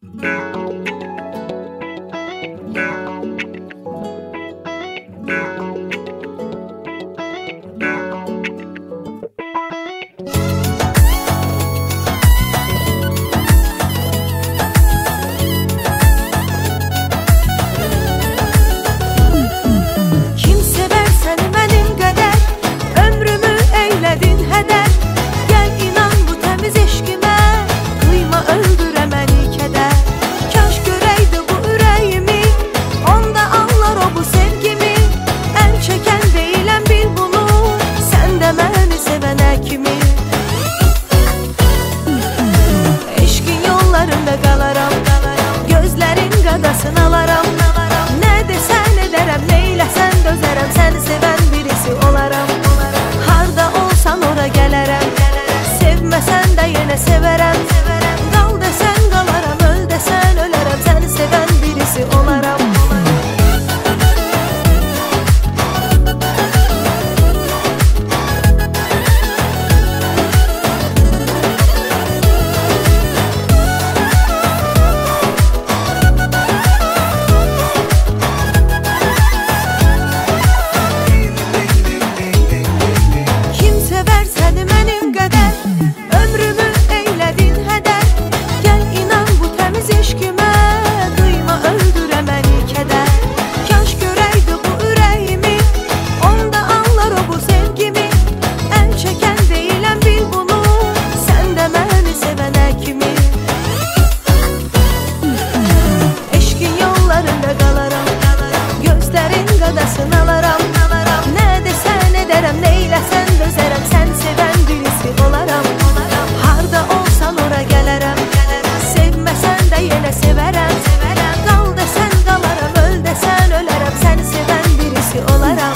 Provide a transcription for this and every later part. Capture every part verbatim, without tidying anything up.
Qadasını alaram, nə desən edərəm, neyləsən dözərəm, səni sevən birisi olaram. Harda olsan ora gələrəm, sevməsən də yenə sevərəm. Qal desən qalaram, öl desən ölərəm, səni sevən birisi olaram. Qadasını alaram, nə desən edərəm, neyləsən dözərəm, səni sevən birisi olaram. Harda olsan ora gələrəm, sevməsən də yenə sevərəm. Qal desən qalaram, öl desən ölərəm, səni sevən birisi olaram.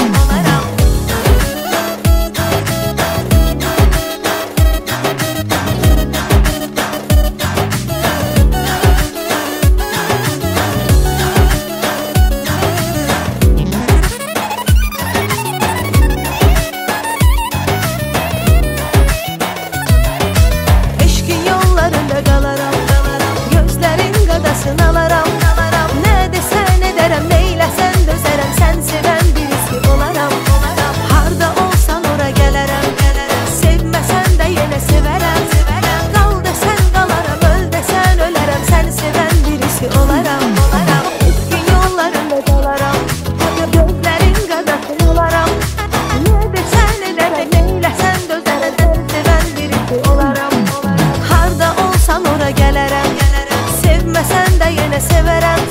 Qadasını alaram, nə desən edərəm, neyləsən dözərəm, səni sevən birisi olaram. Harda olsan ora gələrəm, sevməsən də yenə sevərəm. Qal desən qalaram, öl desən ölərəm, səni sevən birisi olaram. Eşqin yollarında qalaram, gözlərin qadasını alaram. Nə desən edərəm, neyləsən dözərəm, səni sevən birisi olaram. Harda olsan ora gələrəm, sevməsən də yenə sevərəm.